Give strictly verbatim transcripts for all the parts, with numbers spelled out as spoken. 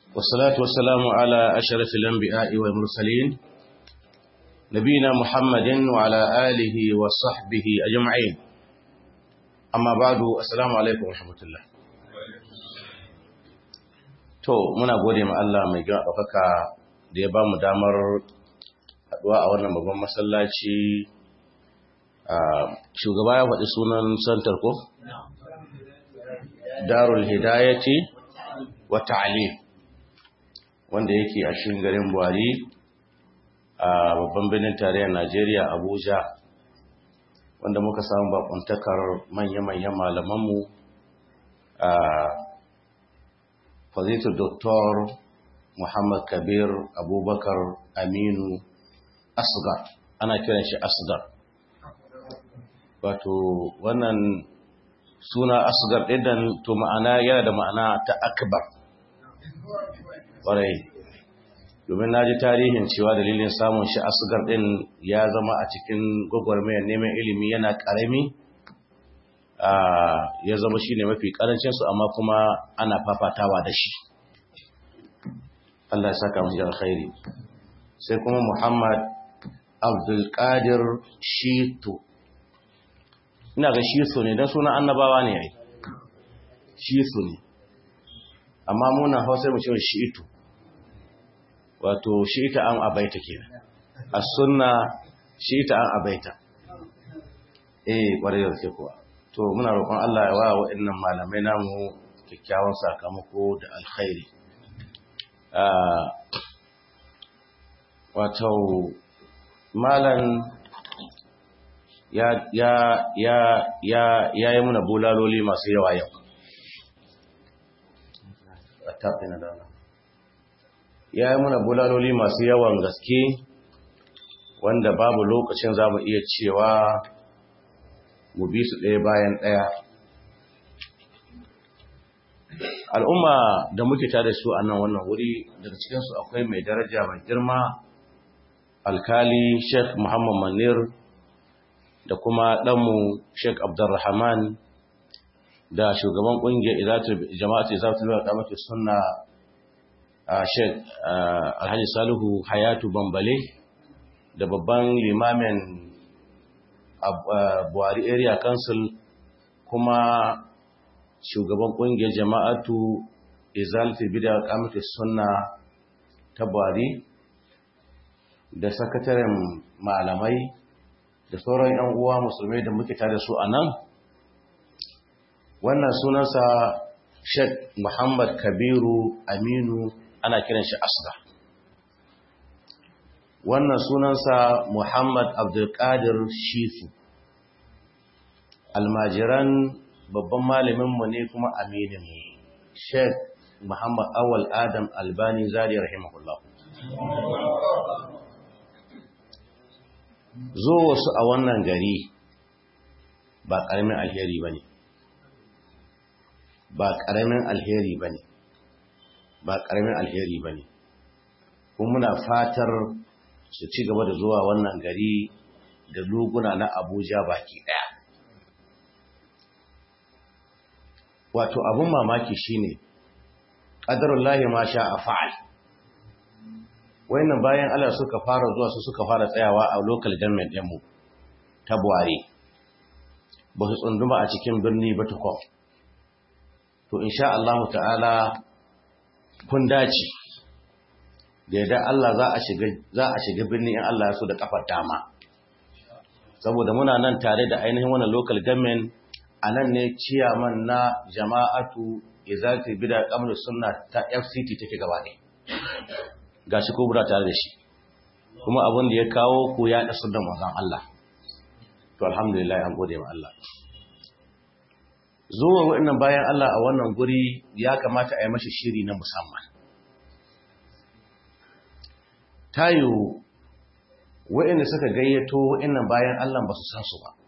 والصلاة والسلام على أشرف الأنبياء والمرسلين نبينا محمد وعلى آله وصحبه أجمعين. أما بعد السلام عليكم ورحمة الله. To muna gode ma Allah mai ɗaukaka da ya ba mu damar haɗuwa a wannan babban masallaci. Shugaba ya faɗi sunan santar ko? Darul Hidayati wa Ta'lim, wanda yake a cikin garin Buhari a babban birnin tarayyar Najeriya Abuja, wanda muka samu bakuntakar manya-manyan malamanmu a Fadilatu Doktor Muhammad Kabir Abubakar Aminu Asgar, ana kiran shi Asgar. Wato wannan suna Asgar ɗin to ma'ana yana da ma'ana ta akbar ƙwarai, domin na ji tarihin cewa dalilin samun shi Asgar ɗin ya zama a cikin gwagwarmayar neman ilimi yana ƙarami, ya zama shi ne mafi ƙarancinsu, amma kuma ana fafatawa da shi. Allah ya saka mu alkhairi. Sai kuma Muhammad Abdulkadir Shitu, ina ga Shitu ne don sunan annabawa ne yayi, Shitu ne, amma muna Hausa mu ce Shitu, wato Shi'ita an abaita kenan, as-sunna Shi'ita an abaita. Eh ƙwarai da gaske kuwa. To muna roƙon Allah ya wa waɗannan malamai namu kyakkyawan sakamako da alkhairi. Wato malam ya ya ya ya yayi muna bulaloli masu yawa yau. Ya yi muna bulaloli masu yawan gaske, wanda babu lokacin za mu iya cewa mu bi su ɗaya bayan ɗaya. Al'umma da muke tare su a nan wannan wuri, daga cikinsu akwai mai daraja mai girma alkali Sheikh Muhammad Manir, da kuma ɗanmu Sheikh Abdulrahman, da shugaban ƙungiyar jama'atu Izalatul Bid'a wa Iqamatus Sunna Sheikh Alhaji Salihu Hayatu Bambale, da babban limamin Buhari Area Council kuma shugaban ƙungiyar jama'atu Izalatul Bid'a wa Iqamatus Sunna ta Buhari, da sakataren malamai da sauran ‘yan uwa musulmai da muke tare su a nan. Wannan sunansa Sheikh Muhammad Kabiru Aminu, ana kiran shi Asgar. Wannan sunansa Muhammad Abdulkadir Shitu, almajiran babban malaminmu ne kuma amininmu Sheikh Muhammad Awal Adam Albani Zari rahimahullah. Zo wasu a wannan gari ba ƙaramin alheri ba ne, ba ƙaramin alheri ba ne, ba ƙaramin alheri ba ne, kuma muna fatar su ci gaba da zuwa wannan gari da luguna na Abuja baki ɗaya. Wato abin mamaki shine ƙadarullahi ma sha a fa'al. Wayannan bayan Allah suka fara zuwa su suka fara tsayawa a local government ɗinmu ta Buhari, ba su tsunduma a cikin birni ba tukwa. To insha Allah ta'ala kun dace da yadda Allah za a shiga za a shiga birni in Allah ya so da kafar dama, saboda muna nan tare da ainihin wannan local government. Anan ne chairman na jama'atu Izalatul Bid'a wa Iqamatus Sunna ta F C T take gaba ne, gashi ko bura tare da shi, kuma abin da ya kawo ku ya da sunnan manzon Allah. To alhamdulillah, an gode wa Allah. Zuwa wa'annan bayan Allah a wannan guri ya kamata a yi mashi shiri na musamman. Tayo wa'anda suka gayyato wa'annan bayan Allah ba su san su ba.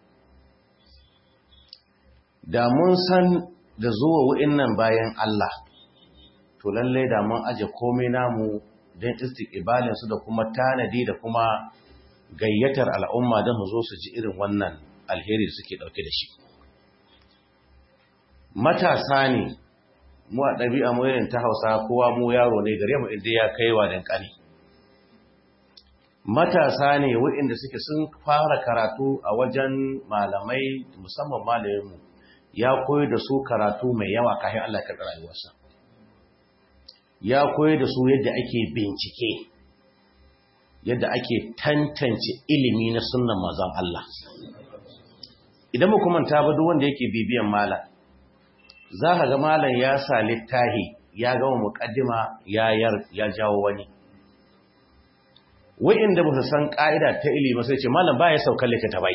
Da mun san da zuwa wa'annan bayan Allah, to lallai da mun aje komai namu don istiqbalin su da kuma tanadi da kuma gayyatar al'umma don su zo su ji irin wannan alheri da suke dauke da shi. Matasa ne mu a ɗabi'a mu irin ta Hausa kowa mu yaro ne gare mu inda ya kai wa dankali. Matasa ne waɗanda suke sun fara karatu a wajen malamai, musamman malaminmu ya koyar da su karatu mai yawa kafin Allah ya karɓi rayuwarsa. Ya koyar da su yadda ake bincike, yadda ake tantance ilimi na sunnan manzon Allah. Idan mu kuma ta ba duk wanda yake bibiyan malam, za ka ga malam ya sa littahi, ya gama muƙaddima ya yar ya jawo wani. Wa'inda ba su san ƙa'ida ta ilimi sai ce malam ba ya saukar littattafai.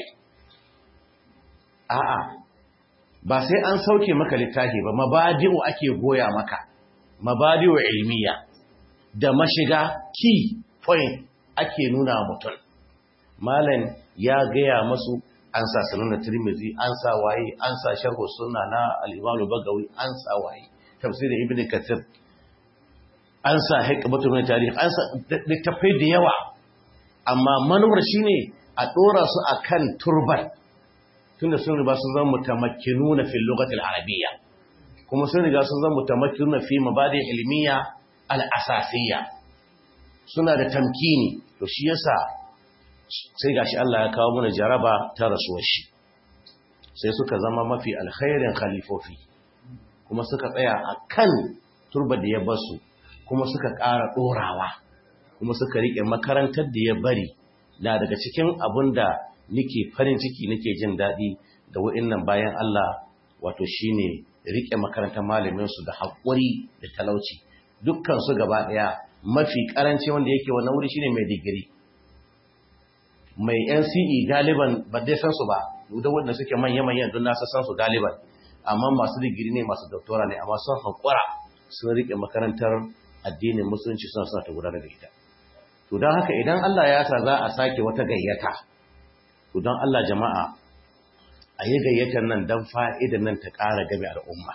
A'a, ba sai an sauke maka littafi ba, mabadi'u ake goya maka, mabadi'u ilmiya da mashiga key point ake nuna mutum. Malam ya gaya masu an sa sunan Tirmidhi, an sa waye, an sa sharh sunna na al-Imam al-Bagawi, an sa waye, tafsir Ibn Kathir, an sa hikmatu min tarikh, an sa littafai da yawa. Amma manufar shine a dora su akan turban, tunda sun riga sun zama mutamakkinuna fil lughati al-arabiyya, kuma sun riga sun zama mutamakkinuna fi mabadi ilmiya al-asasiyya, suna da tamkini. To shi yasa sai gashi Allah ya kawo mana jaraba ta rasuwar shi, sai suka zama mafi alkhairin khalifofi, kuma suka tsaya akan turba da ya basu, kuma suka ƙara ɗorawa, kuma suka riƙe makarantar da ya bari. Na daga cikin abin da nake farin ciki nake jin daɗi da wa'innan bayan Allah, wato shine riƙe makarantar malaminsu da haƙuri da talauci. Dukkan su gaba ɗaya mafi ƙaranci wanda yake wannan wuri shine mai digiri, mai N C E galiban ba dai san su ba, da wanda suke manya-manyan don nasa san su galiban, amma masu digiri ne, masu doktora ne, amma sun haƙura sun riƙe makarantar addinin musulunci suna suna ta gudanar da ita. To don haka idan Allah ya sa za a sake wata gayyata, to don Allah jama'a a yi gayyatar nan don fa'idan nan ta ƙara game al'umma,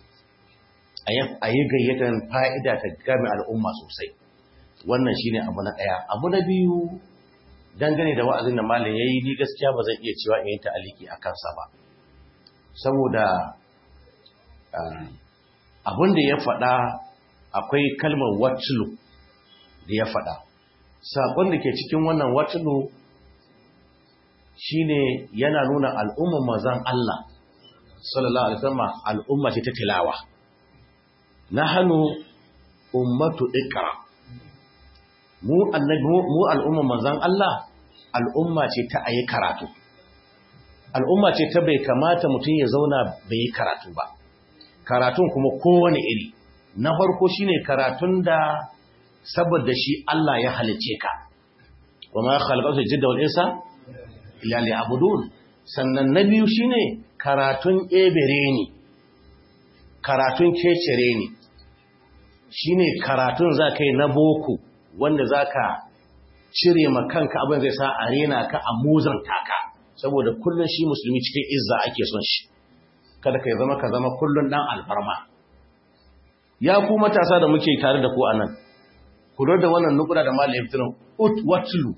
a yi gayyatar fa'ida ta game al'umma sosai. Wannan shi ne abu na ɗaya. Abu na biyu, dangane da wa'azin da malam ya yi, ni gaskiya ba zan iya cewa in yi ta'aliki a kansa ba, saboda abin da ya faɗa akwai kalmar watulu da ya faɗa. Saƙon da ke cikin wannan watulu shi ne yana nuna al'umman manzon Allah sallallahu alaihi wasallam al'umma ce ta tilawa. Nahnu ummatu iqra. Mu annabi mu al'umman manzon Allah al'umma ce ta ayi karatu. Al'umma ce ta bai kamata mutum ya zauna bai yi karatu ba. Karatun kuma kowane iri. Na farko shine karatun da saboda shi Allah ya halice ka. Wa ma khalaqatu al-jinna wal insa illa liya'budun. Sannan na biyu shine karatun ebere ne, karatun kecere ne, shine karatun za ka yi na boko wanda za ka cire ma kanka abin zai sa a rena ka a muzanta ka, saboda kullum shi musulmi cikin izza ake son shi, kada ka zama ka zama kullum dan alfarma. Ya ku matasa da muke tare da ku a nan, ku da wannan nukura da malamin fitinan ut watlu,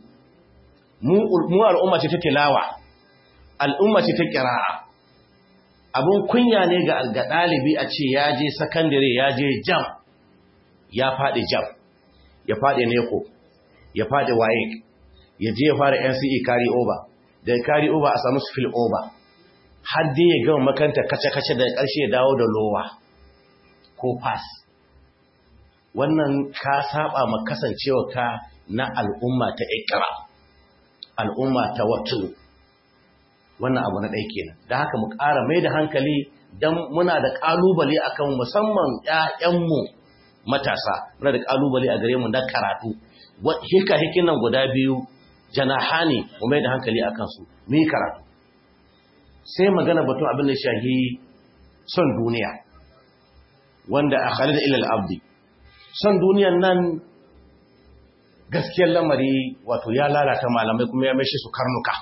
mu al'umma ce ta tilawa, al'umma ce ta ƙira'a. Abin kunya ne ga ɗalibi a ce ya je sakandare, ya je jam, ya faɗi jam, ya faɗi neko, ya faɗi waye, ya je ya fara N C E carry over, da ya carry over a samu spill over, har dai ya gama makanta kace-kace da ƙarshe ya dawo da lowa ko pass. Wannan ka saba ma kasancewa ka na al'umma ta ikra, al'umma ta watu. Wannan abu na ɗaya kenan. Da haka mu ƙara mai da hankali don muna da ƙalubale akan musamman ‘ya'yanmu matasa, muna da ƙalubale a gare mu na karatu. Hika hikin nan guda biyu janahani mu mai da hankali akan su, mu yi karatu. Sai magana batun abin da shahi son duniya, wanda a khalid ilal abdi. Son duniyan nan gaskiyar lamari wato ya lalata malamai kuma ya mai shi su karnuka.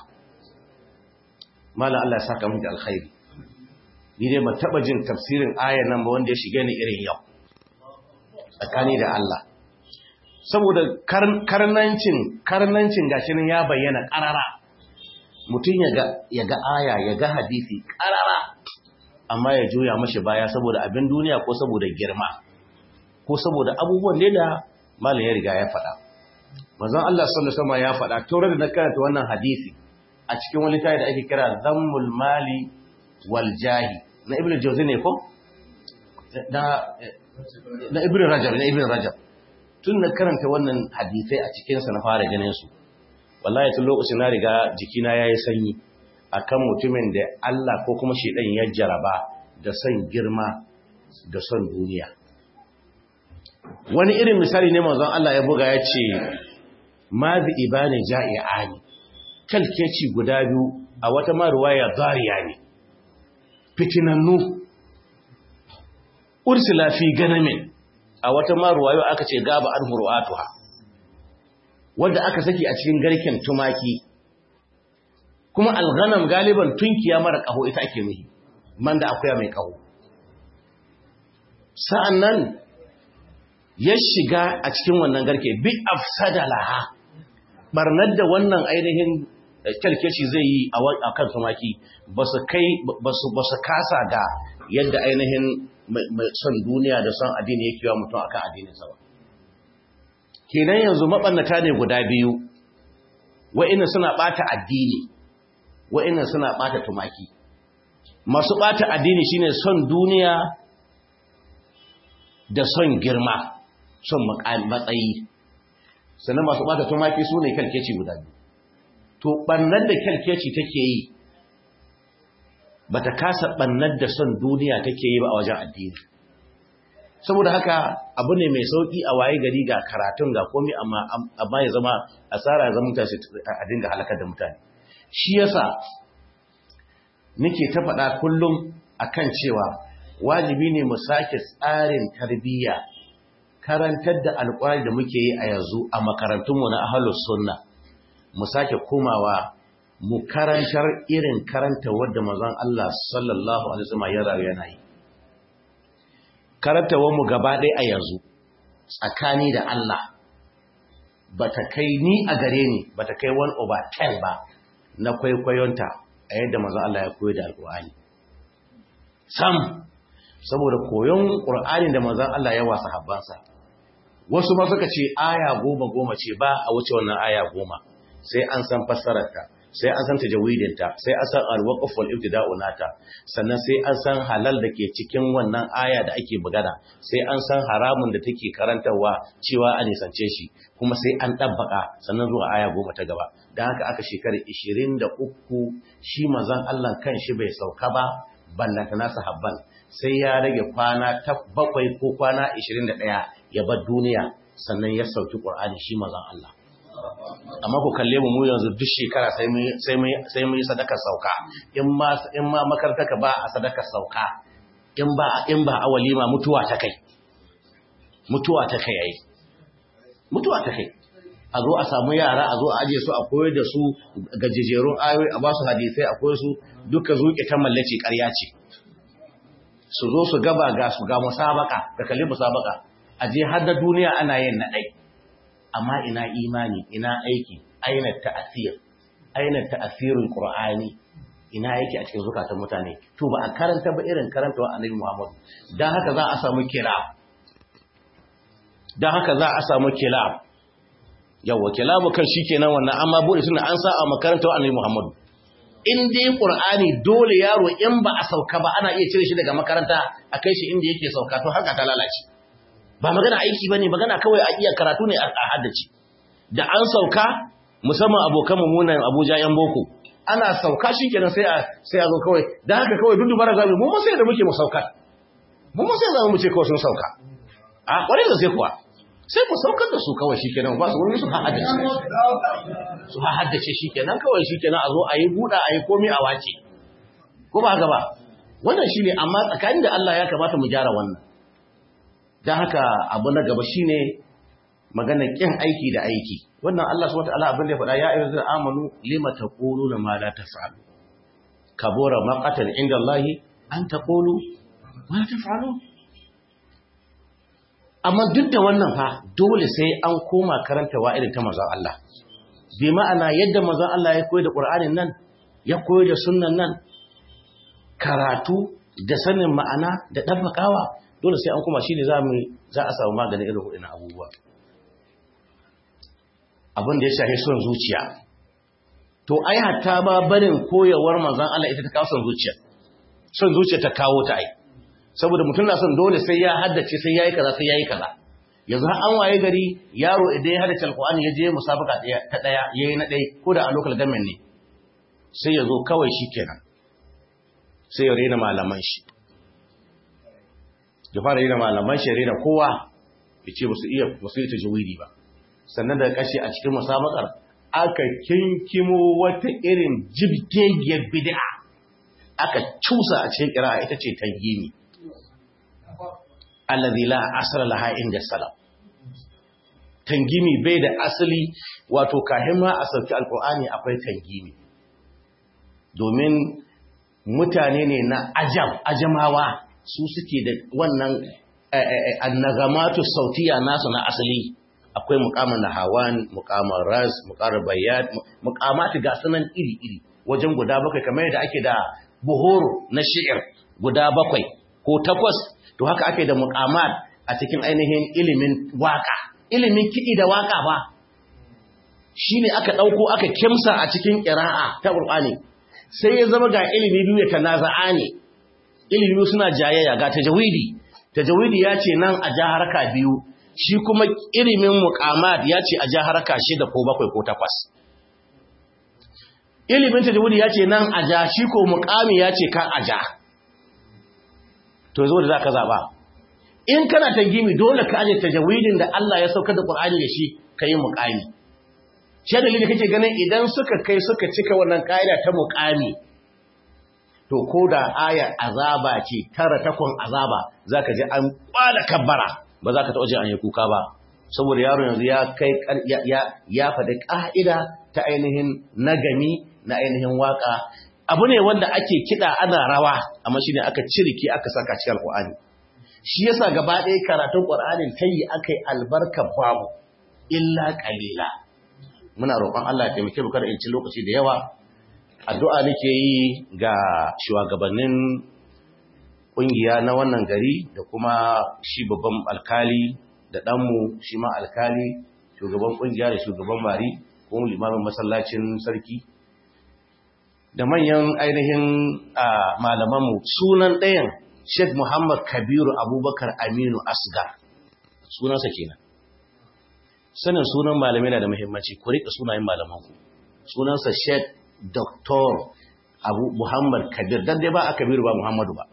Malam Allah ya saka mu da alkhairi. Ni dai ban taba jin tafsirin ayar nan ba wanda ya shige ni irin yau. Tsakani da Allah. Saboda karnancin karnancin gashi nan ya bayyana karara. Mutum ya ga ya ga aya, ya ga hadisi karara. amma ya juya mashi baya saboda abin duniya ko saboda girma ko saboda abubuwan da malam ya riga ya faɗa. Manzon Allah sallallahu alaihi wasallam ya faɗa tore da na karanta wannan hadisi a cikin wani tayi da ake kira Zammul Mali wal Jahi na Ibn Jawzi ne ko na na Ibn Rajab na Ibn Rajab tun na karanta wannan hadisai a cikin sa na fara ganin su wallahi tun lokacin na riga jikina yayi sanyi akan mutumin da Allah ko kuma shedan ya jaraba da son girma da son duniya. Wani irin misali ne manzon Allah ya buga ya ce mazi ibani ja'i'ani kalkeci guda biyu a wata maruwaya zariya ne fitinannu ursila fi ganamin a wata maruwayo aka ce gaba an hurwatuha wanda aka saki a cikin garken tumaki kuma alghanam galiban tunkiya mara kaho ita ake mihi man da akuya mai kaho sa'annan ya shiga a cikin wannan garke bi afsada laha barnar da wannan ainihin kyalkeci zai yi a kan tumaki ba su kai ba su kasa ga yadda ainihin mai son duniya da son addini yake wa mutum akan addininsa ba. Kenan yanzu mabannata ne guda biyu wa'inda suna bata addini wa'inda suna bata tumaki. Masu bata addini shine son duniya da son girma son matsayi, sannan masu bata tumaki su ne kyalkeci guda biyu. To ɓannar da kyalkeci take yi ba ta kasa ɓannar da son duniya take yi ba a wajen addini. Saboda haka abu ne mai sauƙi a waye gari ga karatun ga komi amma ya zama asara ya zama mutane a dinga halakar da mutane. Shi yasa nake ta faɗa kullum akan cewa wajibi ne mu sake tsarin tarbiyya karantar da alƙwari da muke yi a yanzu a makarantunmu na ahlus sunna mu sake komawa mu karantar irin karanta wadda manzon Allah sallallahu alaihi wasallam ya rayu yana yi. Karantawar mu gaba ɗaya a yanzu tsakani da Allah bata kai ni a gare ni bata kai one over ten ba na kwaikwayonta a yadda manzon Allah ya koyar da alƙur'ani. Sam saboda koyon ƙur'ani da manzon Allah ya wasa habbansa. Wasu ma suka ce aya goma goma ce ba a wuce wannan aya goma sai an san fassararta sai an san tajawidinta sai an san al-waqf wal ibtida'u nata sannan sai an san halal da ke cikin wannan aya da ake bugada sai an san haramun da take karantarwa cewa a nisance shi kuma sai an dabbaka sannan zuwa aya goma ta gaba dan haka aka shekara ishirin da uku shi manzon Allah kanshi bai sauka ba ballanta nasa habban sai ya rage kwana ta bakwai ko kwana ishirin da ɗaya ya bar duniya sannan ya sauki Qur'ani shi manzon Allah. Amma ku kalle mu mu yanzu duk shekara sai mu sai mu sai mu yi sadakar sauka in ma in ma makartaka ba a sadakar sauka in ba in ba a walima mutuwa ta kai mutuwa ta kai yayi mutuwa ta kai a zo a samu yara a zo a aje su a koyar da su gajejerun ayoyi a ba su hadisai a koyar su duka zuke ta mallace ƙarya ce su zo su gaba ga su ga musabaka da kalli musabaka aje har da duniya ana yin na dai amma ina imani ina aiki aina ta'asir aina ta'asirul qur'ani ina yake a cikin zukatan mutane to ba a karanta ba irin karanta wa annabi Muhammad dan haka za a samu kila dan haka za a samu kila yawa kilabu kan shikenan wannan amma bude suna an sa a makaranta wa annabi Muhammad in dai qur'ani dole yaro in ba a sauka ba ana iya cire shi daga makaranta a kai shi inda yake sauka to haka ta lalace ba magana aiki bane magana kawai a iya karatu ne a haddace da an sauka musamman abokan mu munan Abuja yan boko ana sauka shikenan sai a sai a zo kawai dan haka kawai duk dubara zamu mu sai da muke mu sauka mu mu sai zamu mu ce kawai sun sauka a kware da sai kuwa sai ku saukar da su kawai shikenan ba su wani su haddace su haddace shikenan kawai shikenan a zo a yi buda a yi komai a wace ko ba haka ba wannan shine amma tsakanin da Allah ya kamata mu gyara wannan. Dan haka abu na gaba shine maganar kin aiki da aiki. Wannan Allah subhanahu wataala abin da ya faɗa ya ayyuhal amanu lima taquluna ma la taf'alu. Kabura maqatan inda Allah an taqulu ma la taf'alu. Amma duk da wannan fa dole sai an koma karantawa irin ta manzon Allah. Bi ma'ana yadda manzon Allah ya koyar da Qur'anin nan, ya koyar da sunnan nan, karatu da sanin ma'ana da ɗabbakawa dole sai an kuma shi ne za a samu maganin irin hudu na abubuwa. Abin da ya shafi son zuciya to ai hatta ba barin koyarwar manzon Allah ita ta kawo son zuciya son zuciya ta kawo ta ai saboda mutum na son dole sai ya haddace sai yayi kaza sai yayi kaza yanzu har an waye gari yaro idan ya haddace alqur'ani ya je musabaka ta daya yayi na dai ko da a local government ne sai ya zo kawai shikenan sai ya rena malaman shi ya fara rena malaman shi ya rena kowa yace ba su iya ba su yi tajwidi ba sannan daga kashi a cikin musabakar aka kinkimo wata irin jibgegiyar bid'a aka cusa a cikin kira ita ce tangimi allazi la asala laha inda salam tangimi bai da asali wato kahin ma a sauki alqur'ani akwai tangimi domin mutane ne na ajam ajamawa su suke da wannan annagamatu sautiya nasu na asali akwai muqamin nahawan muqamin ras muqarar bayat muqamati ga sunan iri iri wajen guda bakwai kamar yadda ake da buhuru na shi'ir guda bakwai ko takwas to haka ake da muqamat a cikin ainihin ilimin waka ilimin kidi da waka ba shine aka dauko aka kimsa a cikin qira'a ta Qur'ani sai ya zama ga ilimi biyu ya tanaza'a ne ilimi suna jayayya ga tajawidi tajawidi ya ce nan a ja haraka biyu shi kuma ilimin muqamat ya ce a ja haraka shida ko bakwai ko takwas ilimin tajawidi ya ce nan a ja shi ko muqami ya ce ka a ja to zo da zaka zaba in kana tangimi dole ka aje tajawidin da Allah ya saukar da Qur'ani da shi kai muqami shi dalili kake ganin idan suka kai suka cika wannan kaida ta muqami to koda aya azaba ce tara takon azaba zaka ji an kwala kabbara ba za ka taɓa jin an yi kuka ba saboda yaro yanzu ya kai ya ya faɗi ƙa'ida ta ainihin nagami na ainihin waka abu ne wanda ake kiɗa ana rawa amma shine aka ciriki aka saka cikin alƙur'ani shi yasa gaba ɗaya karatun ƙur'anin tayi akai albarka babu illa qalila muna roƙon Allah ya taimake mu kada in ci lokaci da yawa addu'a nake yi ga shugabannin ƙungiya na wannan gari da kuma shi babban alkali da ɗanmu shi ma alkali shugaban ƙungiya da shugaban mari ko limamin masallacin sarki da manyan ainihin malamanmu sunan ɗayan Sheikh Muhammad Kabiru Abubakar Aminu Asgar sunansa kenan sanin sunan malamai na da muhimmanci ku riƙa sunayen malamanku sunansa Sheikh Doctor Abu Muhammad Kabir dan dai ba a Kabiru ba Muhammadu ba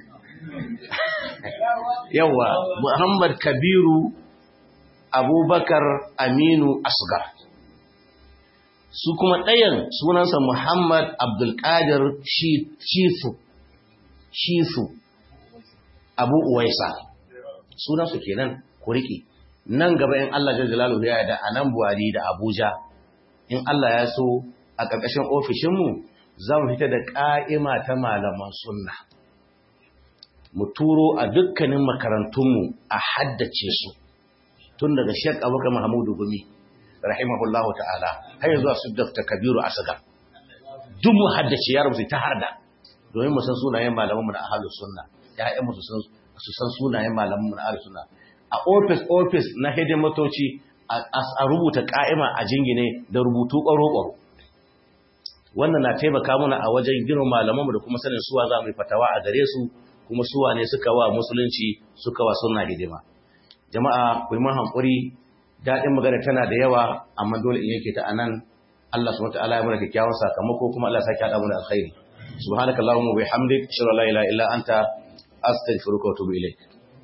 yawa Muhammad Kabiru Abubakar Aminu Asgar su kuma ɗayan sunansa Muhammad Abdulkadir Shifu Shifu Abu Uwaisa sunansu kenan ku riƙe nan gaba in Allah jalla jalaluhu ya yarda a nan Buhari da Abuja in Allah ya so a ƙarƙashin ofishinmu za mu fita da ƙa'ima ta malaman sunna mu turo a dukkanin makarantunmu a haddace su tun daga Sheikh Abubakar Mahmudu Gumi rahimahullahu ta'ala har yanzu su Dr. Kabiru Asgar duk mu haddace ya rubuta ta harda domin mu san sunayen malamanmu na ahlus sunna ƴaƴanmu su san su san sunayen malamanmu na ahlus sunna a office office na hidimatoci a rubuta ƙa'ima a jingine da rubutu ƙwaro-ƙwaro wannan na taimaka mana a wajen girman malamanmu da kuma sanin suwa za mu yi fatawa a gare su kuma suwa ne suka wa musulunci suka wa sunna hidima jama'a ku yi mun hankuri daɗin magana tana da yawa amma dole in yake ta anan Allah subhanahu wataala ya mana kyakkyawan sakamako kuma Allah ya saki hada mu da alkhairi subhanakallahumma wa bihamdik ashhadu an la ilaha illa anta astaghfiruka wa atubu ilaik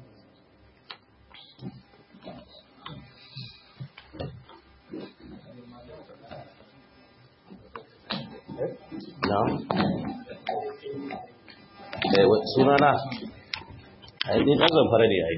na'am eh sunana ai din zan fara ne ai